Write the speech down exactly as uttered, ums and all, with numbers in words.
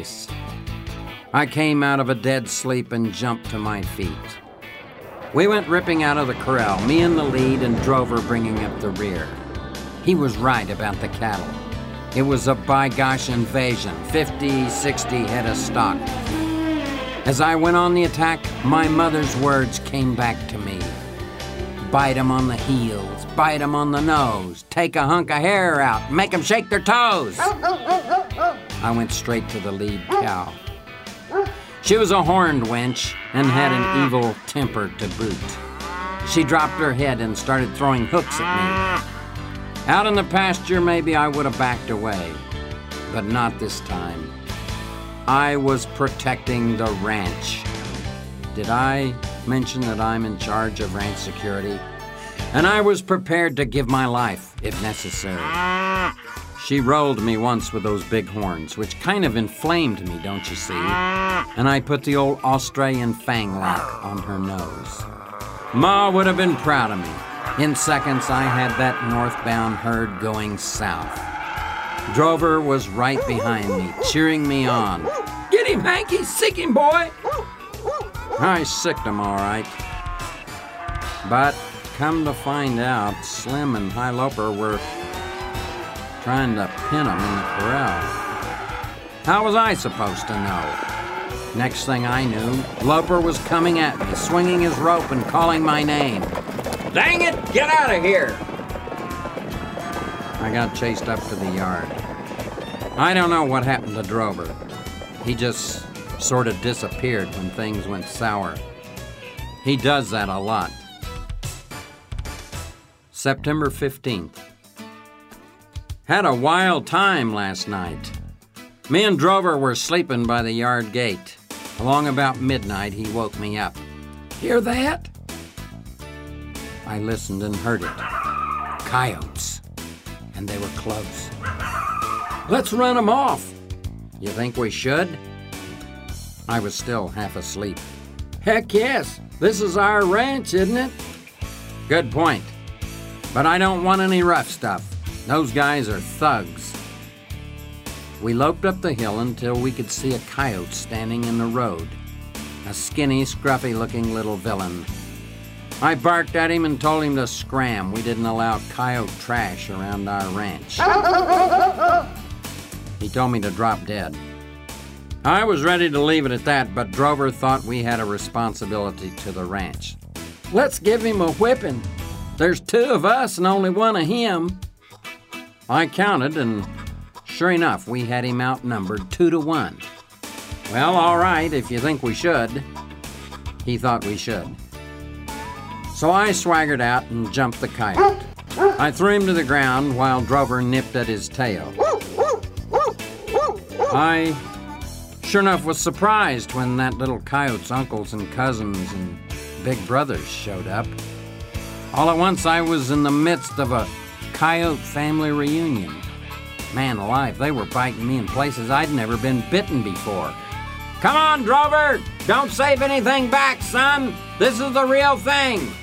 face. I came out of a dead sleep and jumped to my feet. We went ripping out of the corral, me in the lead and Drover bringing up the rear. He was right about the cattle. It was a by-gosh invasion, fifty, sixty head of stock. As I went on the attack, my mother's words came back to me. Bite 'em on the heels, bite 'em on the nose, take a hunk of hair out, make 'em shake their toes. I went straight to the lead cow. She was a horned wench and had an evil temper to boot. She dropped her head and started throwing hooks at me. Out in the pasture, maybe I would have backed away, but not this time. I was protecting the ranch. Did I mention that I'm in charge of ranch security? And I was prepared to give my life if necessary. She rolled me once with those big horns, which kind of inflamed me, don't you see? And I put the old Australian fang lock on her nose. Ma would have been proud of me. In seconds, I had that northbound herd going south. Drover was right behind me, cheering me on. Get him, Hanky! Sick him, boy! I sicked him, all right. But come to find out, Slim and High Loper were trying to pin him in the corral. How was I supposed to know? Next thing I knew, Loper was coming at me, swinging his rope and calling my name. Dang it, get out of here! I got chased up to the yard. I don't know what happened to Drover. He just sort of disappeared when things went sour. He does that a lot. September fifteenth. Had a wild time last night. Me and Drover were sleeping by the yard gate. Along about midnight, he woke me up. Hear that? I listened and heard it. Coyotes. And they were close. Let's run them off. You think we should? I was still half asleep. Heck yes. This is our ranch, isn't it? Good point. But I don't want any rough stuff. Those guys are thugs. We loped up the hill until we could see a coyote standing in the road. A skinny, scruffy-looking little villain. I barked at him and told him to scram. We didn't allow coyote trash around our ranch. He told me to drop dead. I was ready to leave it at that, but Drover thought we had a responsibility to the ranch. Let's give him a whipping. There's two of us and only one of him. I counted, and sure enough, we had him outnumbered two to one. Well, all right, if you think we should. He thought we should. So I swaggered out and jumped the coyote. I threw him to the ground while Drover nipped at his tail. I, sure enough, was surprised when that little coyote's uncles and cousins and big brothers showed up. All at once, I was in the midst of a coyote family reunion. Man alive, they were biting me in places I'd never been bitten before. Come on, Drover! Don't save anything back, son! This is the real thing!